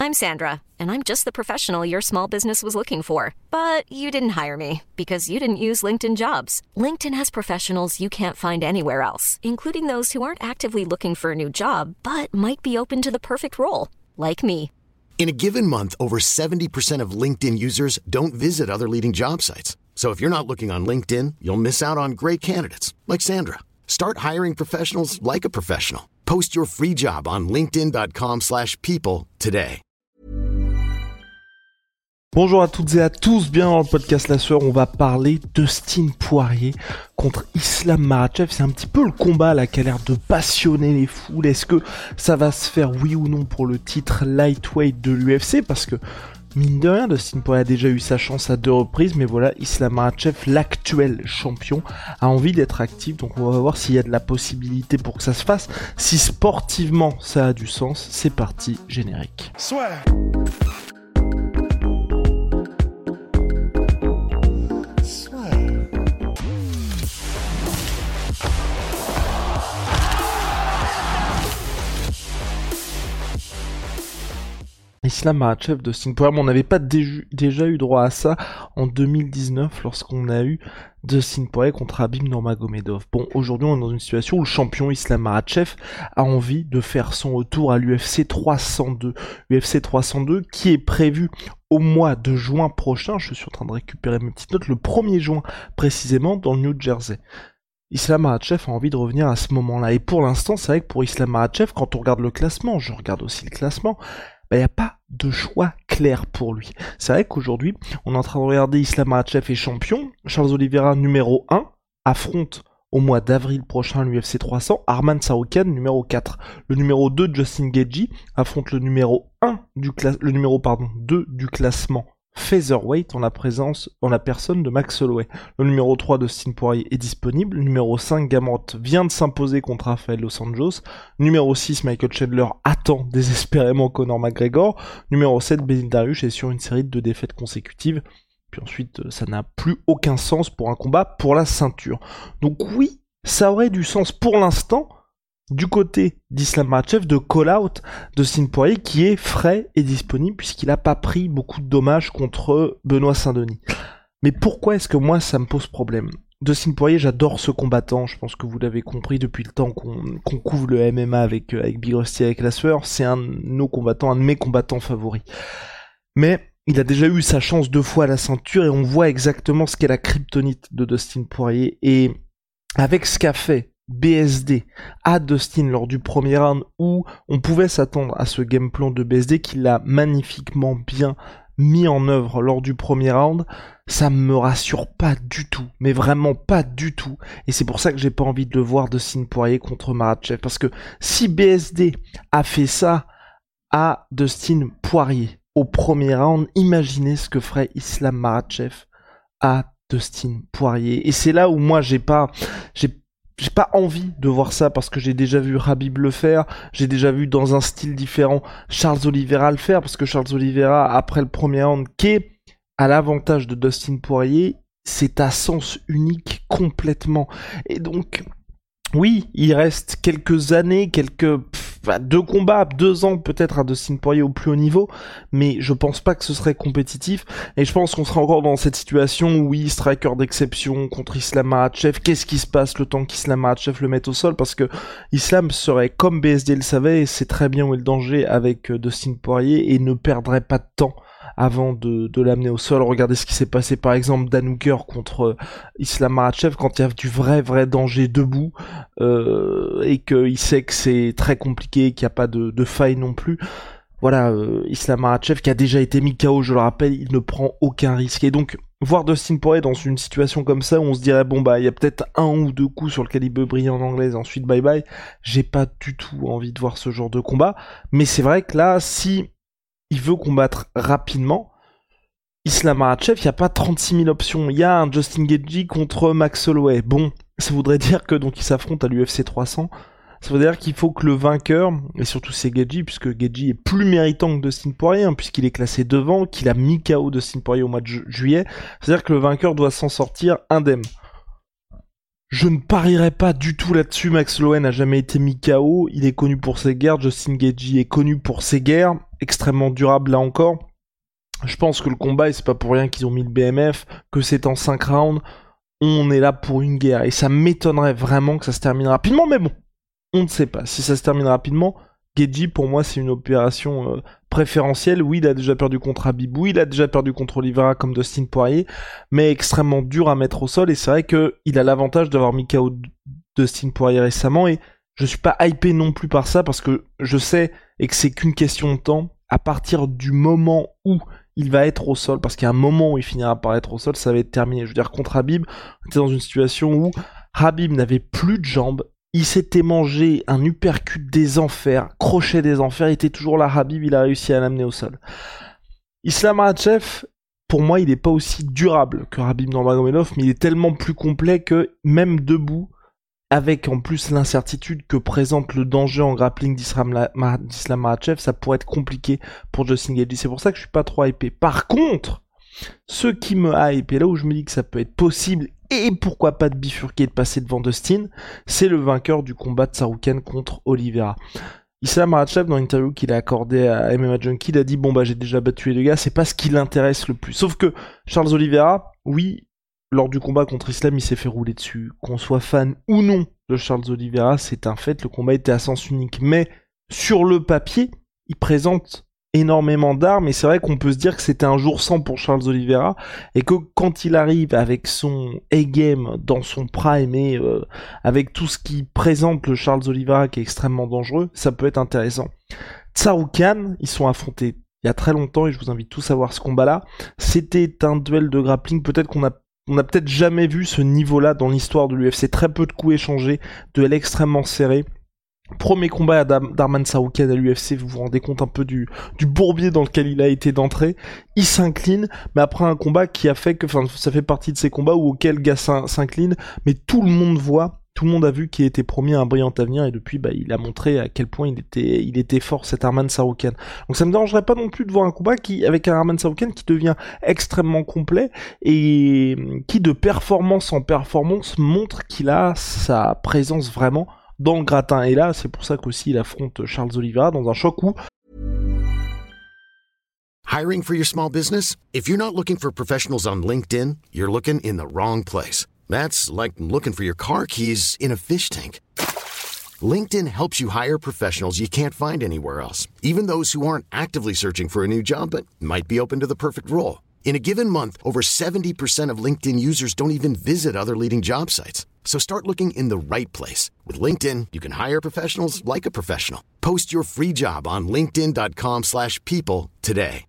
I'm Sandra, and I'm just the professional your small business was looking for. But you didn't hire me because you didn't use LinkedIn Jobs. LinkedIn has professionals you can't find anywhere else, including those who aren't actively looking for a new job, but might be open to the perfect role, like me. In a given month, over 70% of LinkedIn users don't visit other leading job sites. So if you're not looking on LinkedIn, you'll miss out on great candidates like Sandra. Start hiring professionals like a professional. Post your free job on linkedin.com/people today. Bonjour à toutes et à tous, bien dans le podcast La Sueur, on va parler de Dustin Poirier contre Islam Makhachev. C'est un petit peu le combat là qui a l'air de passionner les foules. Est-ce que ça va se faire oui ou non pour le titre lightweight de l'UFC? Parce que mine de rien, Dustin Poirier a déjà eu sa chance à 2 reprises, mais voilà, Islam Makhachev, l'actuel champion, a envie d'être actif, donc on va voir s'il y a de la possibilité pour que ça se fasse. Si sportivement ça a du sens, c'est parti, générique. Soit. Islam Makhachev, Dustin Poirier, on n'avait pas déjà eu droit à ça en 2019 lorsqu'on a eu Dustin Poirier contre Khabib Nurmagomedov. Bon, aujourd'hui on est dans une situation où le champion Islam Makhachev a envie de faire son retour à l'UFC 302. UFC 302 qui est prévu au mois de juin prochain, je suis en train de récupérer mes petites notes, le 1er juin précisément dans le New Jersey. Islam Makhachev a envie de revenir à ce moment-là. Et pour l'instant, c'est vrai que pour Islam Makhachev, quand on regarde le classement, je regarde aussi le classement, il n'y a pas de choix clair pour lui. C'est vrai qu'aujourd'hui, on est en train de regarder Islam Makhachev est champion, Charles Oliveira numéro 1, affronte au mois d'avril prochain l'UFC 300, Arman Tsarukyan numéro 4. Le numéro 2 Justin Gaethje affronte le numéro 2 du classement featherweight en la personne de Max Holloway. Le numéro 3 de Dustin Poirier est disponible. Le numéro 5 Gamrot vient de s'imposer contre Rafael Dos Anjos. Numéro 6 Michael Chandler attend désespérément Conor McGregor. Numéro 7 Beneil Dariush est sur une série de 2 défaites consécutives. Puis ensuite ça n'a plus aucun sens pour un combat pour la ceinture. Donc oui, ça aurait du sens pour l'instant du côté d'Islam Makhachev de call-out de Dustin Poirier qui est frais et disponible puisqu'il n'a pas pris beaucoup de dommages contre Benoît Saint-Denis. Mais pourquoi est-ce que moi ça me pose problème? Dustin Poirier, j'adore ce combattant, je pense que vous l'avez compris depuis le temps qu'on couvre le MMA avec Big Rusty, avec La Sueur, c'est un de mes combattants favoris. Mais il a déjà eu sa chance 2 fois à la ceinture et on voit exactement ce qu'est la kryptonite de Dustin Poirier. Et avec ce qu'a fait BSD à Dustin lors du premier round où on pouvait s'attendre à ce game plan de BSD qu'il a magnifiquement bien mis en œuvre lors du premier round, ça me rassure pas du tout, mais vraiment pas du tout, et c'est pour ça que j'ai pas envie de le voir Dustin Poirier contre Makhachev, parce que si BSD a fait ça à Dustin Poirier au premier round, imaginez ce que ferait Islam Makhachev à Dustin Poirier, et c'est là où moi j'ai pas envie de voir ça parce que j'ai déjà vu Khabib le faire, j'ai déjà vu dans un style différent Charles Oliveira le faire, parce que Charles Oliveira, après le premier round, qui est à l'avantage de Dustin Poirier, c'est à sens unique complètement. Et donc, oui, il reste quelques années, 2 combats, 2 ans peut-être à Dustin Poirier au plus haut niveau, mais je pense pas que ce serait compétitif, et je pense qu'on sera encore dans cette situation où oui, striker d'exception contre Islam Makhachev, qu'est-ce qui se passe le temps qu'Islam Makhachev le mette au sol, parce que Islam serait, comme BSD le savait, et sait très bien où est le danger avec Dustin Poirier, et ne perdrait pas de temps avant de l'amener au sol. Regardez ce qui s'est passé par exemple Dan Hooker contre Islam Makhachev quand il y a du vrai danger debout et qu'il sait que c'est très compliqué, qu'il n'y a pas de faille non plus. Voilà, Islam Makhachev qui a déjà été mis KO, je le rappelle, il ne prend aucun risque. Et donc, voir Dustin Poirier dans une situation comme ça où on se dirait bon bah il y a peut-être 1 ou 2 coups sur lequel il peut briller en anglaise, ensuite bye bye, j'ai pas du tout envie de voir ce genre de combat. Mais c'est vrai que là, si il veut combattre rapidement, Islam Makhachev, il n'y a pas 36 000 options. Il y a un Justin Gaethje contre Max Holloway. Bon, ça voudrait dire que donc il s'affronte à l'UFC 300. Ça veut dire qu'il faut que le vainqueur, et surtout c'est Gaethje, puisque Gaethje est plus méritant que Dustin Poirier, puisqu'il est classé devant, qu'il a mis KO Dustin Poirier au mois de juillet. C'est-à-dire que le vainqueur doit s'en sortir indemne. Je ne parierais pas du tout là-dessus. Max Holloway n'a jamais été mis KO. Il est connu pour ses guerres. Justin Gaethje est connu pour ses guerres. extrêmement durable là encore. Je pense que le combat, et c'est pas pour rien qu'ils ont mis le BMF, que c'est en 5 rounds, on est là pour une guerre. Et ça m'étonnerait vraiment que ça se termine rapidement, mais bon, on ne sait pas. Si ça se termine rapidement, Gaethje, pour moi, c'est une opération préférentielle. Oui, il a déjà perdu contre Khabib, oui, il a déjà perdu contre Oliveira comme Dustin Poirier, mais extrêmement dur à mettre au sol, et c'est vrai qu'il a l'avantage d'avoir mis KO Dustin Poirier récemment, et je suis pas hypé non plus par ça, parce que je sais, et que c'est qu'une question de temps, à partir du moment où il va être au sol, parce qu'il y a un moment où il finira par être au sol, ça va être terminé. Je veux dire, contre Khabib, on était dans une situation où Khabib n'avait plus de jambes, il s'était mangé un uppercut des enfers, crochet des enfers, il était toujours là, Khabib, il a réussi à l'amener au sol. Islam Makhachev, pour moi, il n'est pas aussi durable que Khabib Nurmagomedov, mais il est tellement plus complet que, même debout, avec en plus l'incertitude que présente le danger en grappling d'Islam Makhachev, ça pourrait être compliqué pour Justin Gaethje. C'est pour ça que je suis pas trop hypé. Par contre, ce qui me hype, et là où je me dis que ça peut être possible, et pourquoi pas de bifurquer et de passer devant Dustin, c'est le vainqueur du combat de Tsarukyan contre Oliveira. Islam Makhachev, dans l'interview qu'il a accordé à MMA Junkie, il a dit, bon bah j'ai déjà battu les deux gars, c'est pas ce qui l'intéresse le plus. Sauf que Charles Oliveira, oui, lors du combat contre Islam, il s'est fait rouler dessus. Qu'on soit fan ou non de Charles Oliveira, c'est un fait, le combat était à sens unique. Mais sur le papier, il présente énormément d'armes, et c'est vrai qu'on peut se dire que c'était un jour sans pour Charles Oliveira, et que quand il arrive avec son A-game dans son prime, et avec tout ce qui présente le Charles Oliveira qui est extrêmement dangereux, ça peut être intéressant. Tsarukyan, ils sont affrontés il y a très longtemps, et je vous invite tous à voir ce combat-là. C'était un duel de grappling, peut-être qu'on a peut-être jamais vu ce niveau-là dans l'histoire de l'UFC. Très peu de coups échangés, duel extrêmement serré. Premier combat d'Arman Tsarukyan à l'UFC, vous vous rendez compte un peu du bourbier dans lequel il a été d'entrée. Il s'incline, mais après un combat qui a fait que, enfin, ça fait partie de ces combats auxquels le gars s'incline, mais tout le monde a vu qu'il était promis un brillant avenir, et depuis, il a montré à quel point il était fort, cet Arman Tsarukyan. Donc ça me dérangerait pas non plus de voir un combat avec un Arman Tsarukyan qui devient extrêmement complet, et qui de performance en performance montre qu'il a sa présence vraiment dans le gratin. Et là, c'est pour ça qu'aussi il affronte Charles Oliveira dans un choc où... Hiring for your small business? If you're not looking for professionals on LinkedIn, you're looking in the wrong place. That's like looking for your car keys in a fish tank. LinkedIn helps you hire professionals you can't find anywhere else, even those who aren't actively searching for a new job but might be open to the perfect role. In a given month, over 70% of LinkedIn users don't even visit other leading job sites. So start looking in the right place. With LinkedIn, you can hire professionals like a professional. Post your free job on linkedin.com/people today.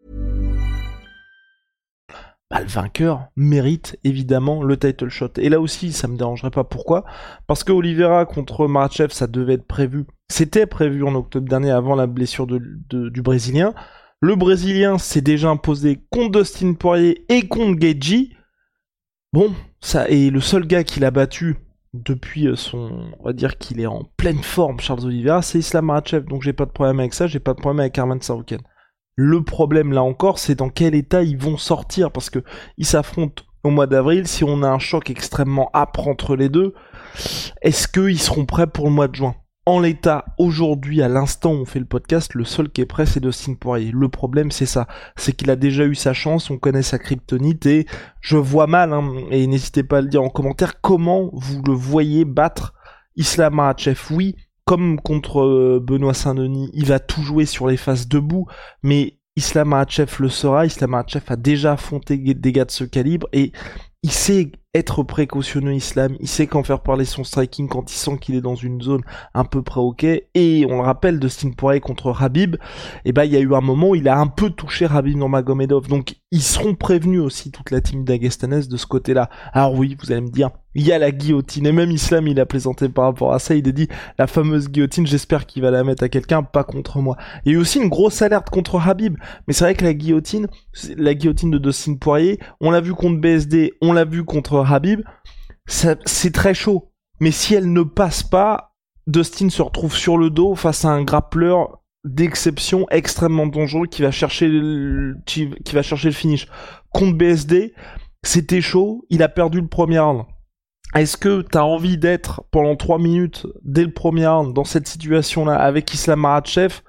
Le vainqueur mérite évidemment le title shot. Et là aussi, ça me dérangerait pas. Pourquoi ? Parce que Oliveira contre Makhachev, ça devait être prévu. C'était prévu en octobre dernier avant la blessure du Brésilien. Le Brésilien s'est déjà imposé contre Dustin Poirier et contre Gaethje. Bon, ça est le seul gars qu'il a battu depuis on va dire qu'il est en pleine forme, Charles Oliveira, c'est Islam Makhachev. Donc j'ai pas de problème avec ça, j'ai pas de problème avec Arman Tsarukyan. Le problème là encore, c'est dans quel état ils vont sortir, parce que ils s'affrontent au mois d'avril. Si on a un choc extrêmement âpre entre les deux, est-ce qu'ils seront prêts pour le mois de juin ? En l'état, aujourd'hui, à l'instant où on fait le podcast, le seul qui est prêt, c'est Dustin Poirier. Le problème, c'est ça. C'est qu'il a déjà eu sa chance, on connaît sa kryptonite, et je vois mal, et n'hésitez pas à le dire en commentaire, comment vous le voyez battre Islam Makhachev. Oui, comme contre Benoît Saint-Denis, il va tout jouer sur les phases debout, mais Islam Makhachev le sera. Islam Makhachev a déjà affronté des gars de ce calibre, et il sait être précautionneux, Islam. Il sait quand faire parler son striking quand il sent qu'il est dans une zone un peu près ok. Et on le rappelle, Dustin Poirier contre Khabib, il y a eu un moment où il a un peu touché Khabib Nurmagomedov. Donc ils seront prévenus aussi, toute la team d'Agestanes, de ce côté-là. Alors oui, vous allez me dire, il y a la guillotine. Et même Islam, il a plaisanté par rapport à ça. Il a dit, la fameuse guillotine, j'espère qu'il va la mettre à quelqu'un, pas contre moi. Il y a eu aussi une grosse alerte contre Khabib. Mais c'est vrai que la guillotine de Dustin Poirier, on l'a vu contre BSD, on l'a vu contre Khabib, c'est très chaud. Mais si elle ne passe pas, Dustin se retrouve sur le dos face à un grappleur d'exception extrêmement dangereux qui va chercher le finish. Contre BSD, c'était chaud, il a perdu le premier round. Est-ce que t'as envie d'être pendant 3 minutes dès le premier round dans cette situation-là avec Islam Makhachev ?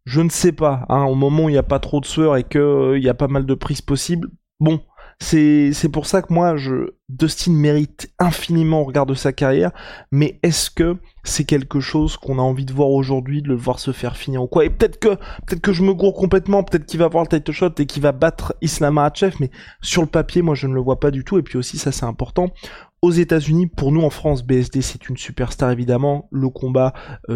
Je ne sais pas, hein, au moment où il n'y a pas trop de sueur et qu'il y a pas mal de prises possibles, bon, c'est pour ça que moi, Dustin mérite infiniment au regard de sa carrière, mais est-ce que c'est quelque chose qu'on a envie de voir aujourd'hui, de le voir se faire finir ou quoi? Et peut-être que je me gourre complètement, peut-être qu'il va avoir le title shot et qu'il va battre Islam Makhachev, mais sur le papier, moi, je ne le vois pas du tout, et puis aussi, ça c'est important, aux États-Unis, pour nous en France, BSD c'est une superstar évidemment, le combat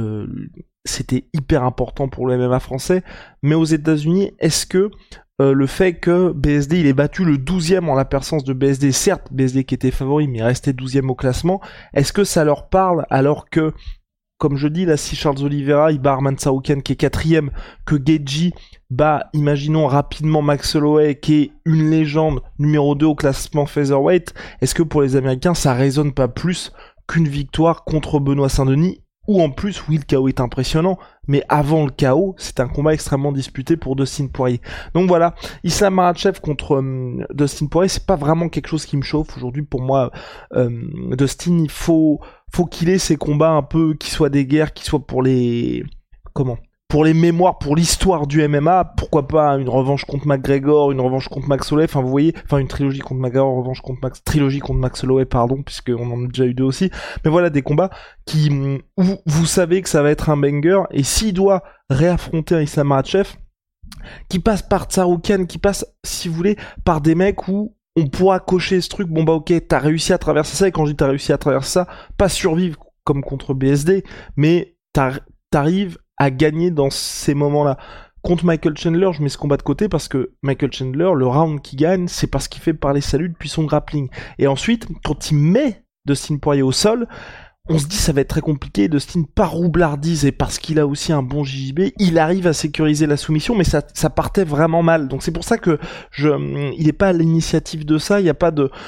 c'était hyper important pour le MMA français, mais aux États-Unis, est-ce que le fait que BSD il ait battu le 12e en la performance de BSD, certes BSD qui était favori mais il restait 12e au classement, est-ce que ça leur parle alors que, comme je dis là, si Charles Oliveira il bat Arman Tsarukyan qui est 4e, que Gaethje bat, imaginons rapidement Max Holloway qui est une légende numéro 2 au classement featherweight, est-ce que pour les Américains ça résonne pas plus qu'une victoire contre Benoît Saint-Denis? Ou en plus, oui, le KO est impressionnant, mais avant le KO, c'est un combat extrêmement disputé pour Dustin Poirier. Donc voilà, Islam Makhachev contre Dustin Poirier, c'est pas vraiment quelque chose qui me chauffe. Aujourd'hui, pour moi, Dustin, il faut qu'il ait ces combats un peu, qui soient des guerres, qui soient pour les... pour les mémoires, pour l'histoire du MMA, pourquoi pas une revanche contre McGregor, une revanche contre Max Holloway, enfin vous voyez, une trilogie contre McGregor, revanche contre trilogie contre Max Holloway, pardon, puisqu'on en a déjà eu 2 aussi, mais voilà, des combats où vous savez que ça va être un banger, et s'il doit réaffronter un Islam Makhachev, qui passe par Tsarukyan, qui passe, si vous voulez, par des mecs où on pourra cocher ce truc, bon bah ok, t'as réussi à traverser ça, et quand je dis t'as réussi à traverser ça, pas survivre comme contre BSD, mais t'arrives à gagner dans ces moments-là. Contre Michael Chandler, je mets ce combat de côté parce que Michael Chandler, le round qu'il gagne, c'est parce qu'il fait parler salut depuis son grappling. Et ensuite, quand il met Dustin Poirier au sol, on se dit ça va être très compliqué. Dustin, par roublardise et parce qu'il a aussi un bon JJB, il arrive à sécuriser la soumission, mais ça partait vraiment mal. Donc c'est pour ça que il est pas à l'initiative de ça. Il y a pas de,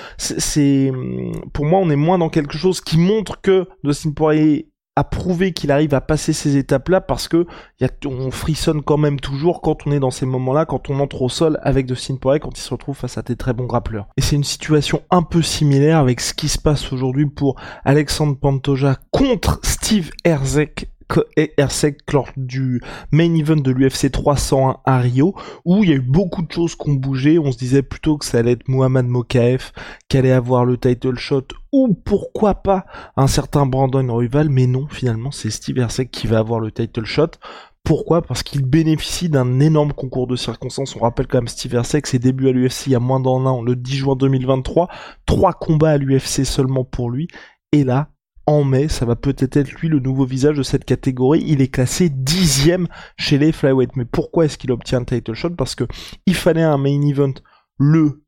pour moi, on est moins dans quelque chose qui montre que Dustin Poirier a prouvé qu'il arrive à passer ces étapes-là parce que on frissonne quand même toujours quand on est dans ces moments-là, quand on entre au sol avec Dustin Poirier, quand il se retrouve face à des très bons grappleurs. Et c'est une situation un peu similaire avec ce qui se passe aujourd'hui pour Alexandre Pantoja contre Steve Erceg lors du main event de l'UFC 301 à Rio, où il y a eu beaucoup de choses qui ont bougé. On se disait plutôt que ça allait être Muhammad Mokaev qui allait avoir le title shot, ou pourquoi pas un certain Brandon Royval, mais non, finalement c'est Steve Erceg qui va avoir le title shot. Pourquoi ? Parce qu'il bénéficie d'un énorme concours de circonstances. On rappelle quand même Steve Erceg, ses débuts à l'UFC il y a moins d'un an, le 10 juin 2023, 3 combats à l'UFC seulement pour lui, et là, en mai, ça va peut-être être lui le nouveau visage de cette catégorie. Il est classé 10e chez les flyweight. Mais pourquoi est-ce qu'il obtient un title shot ? Parce que il fallait un main event le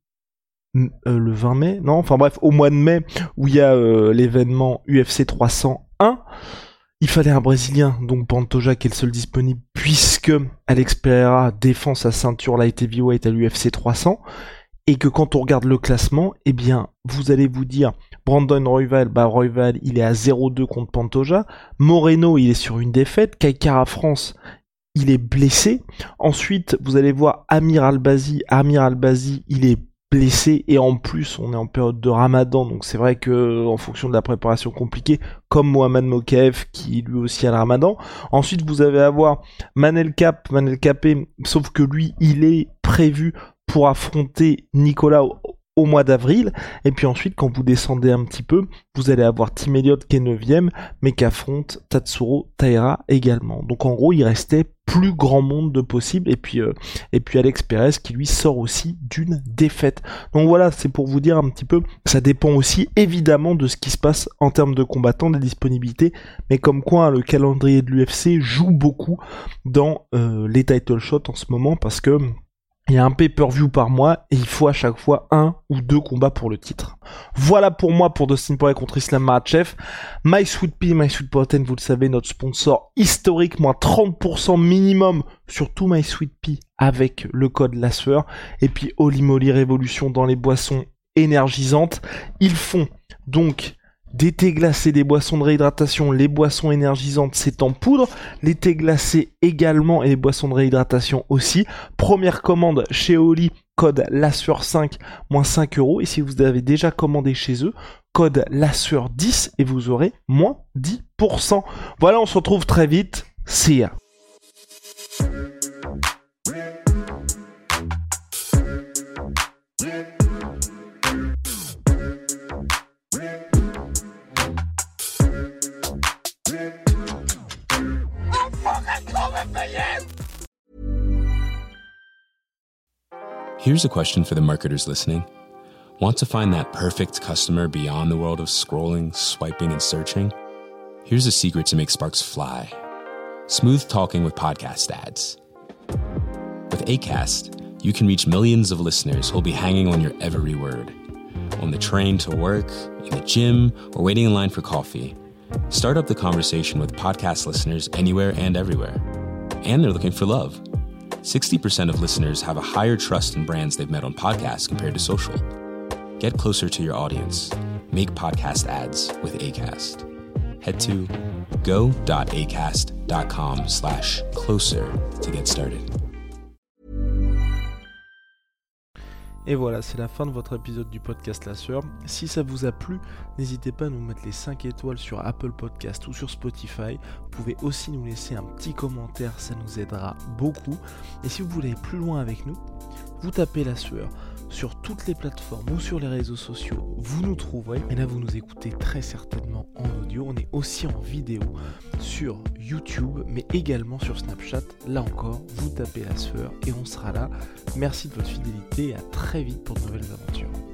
20 mai, non, enfin bref, au mois de mai, où il y a l'événement UFC 301. Il fallait un Brésilien, donc Pantoja qui est le seul disponible, puisque Alex Pereira défend sa ceinture light heavyweight à l'UFC 300. Et que quand on regarde le classement, eh bien, vous allez vous dire, Brandon Royval, Royval, il est à 0-2 contre Pantoja. Moreno, il est sur une défaite. Kai Kara France, il est blessé. Ensuite, vous allez voir Amir Albazi, il est blessé. Et en plus, on est en période de Ramadan. Donc c'est vrai que, en fonction de la préparation compliquée, comme Mohamed Mokaev, qui lui aussi a le Ramadan. Ensuite, vous allez avoir Manel Capé, sauf que lui, il est prévu pour affronter Nicolas au mois d'avril, et puis ensuite quand vous descendez un petit peu, vous allez avoir Tim Elliott qui est 9ème, mais qui affronte Tatsuro Taira également. Donc en gros il restait plus grand monde de possible, et puis Alex Perez qui lui sort aussi d'une défaite. Donc voilà, c'est pour vous dire un petit peu, ça dépend aussi évidemment de ce qui se passe en termes de combattants, des disponibilités, mais comme quoi le calendrier de l'UFC joue beaucoup dans les title shots en ce moment, parce que il y a un pay-per-view par mois et il faut à chaque fois 1 ou 2 combats pour le titre. Voilà pour moi pour Dustin Poirier contre Islam Makhachev. My Sweet Pea, My Sweet Protein, vous le savez, notre sponsor historique, moins 30% minimum sur tout My Sweet Pea avec le code LASSEUR. Et puis Holy Moly Révolution dans les boissons énergisantes. Ils font donc des thés glacés, des boissons de réhydratation, les boissons énergisantes, c'est en poudre, les thés glacés également et les boissons de réhydratation aussi. Première commande chez Oli, code LASSEUR5, moins 5 €. Et si vous avez déjà commandé chez eux, code LASSEUR10 et vous aurez moins 10%. Voilà, on se retrouve très vite. See ya. Here's a question for the marketers listening. Want to find that perfect customer beyond the world of scrolling, swiping, and searching? Here's a secret to make sparks fly. Smooth talking with podcast ads. With Acast, you can reach millions of listeners who'll be hanging on your every word. On the train to work, in the gym, or waiting in line for coffee. Start up the conversation with podcast listeners anywhere and everywhere. And they're looking for love. 60% of listeners have a higher trust in brands they've met on podcasts compared to social. Get closer to your audience. Make podcast ads with Acast. Head to go.acast.com/closer to get started. Et voilà, c'est la fin de votre épisode du podcast La Sueur. Si ça vous a plu, n'hésitez pas à nous mettre les 5 étoiles sur Apple Podcast ou sur Spotify. Vous pouvez aussi nous laisser un petit commentaire, ça nous aidera beaucoup. Et si vous voulez aller plus loin avec nous, vous tapez La Sueur sur toutes les plateformes ou sur les réseaux sociaux, vous nous trouverez. Et là, vous nous écoutez très certainement en audio. On est aussi en vidéo sur YouTube, mais également sur Snapchat. Là encore, vous tapez La Sueur et on sera là. Merci de votre fidélité et à très vite pour de nouvelles aventures.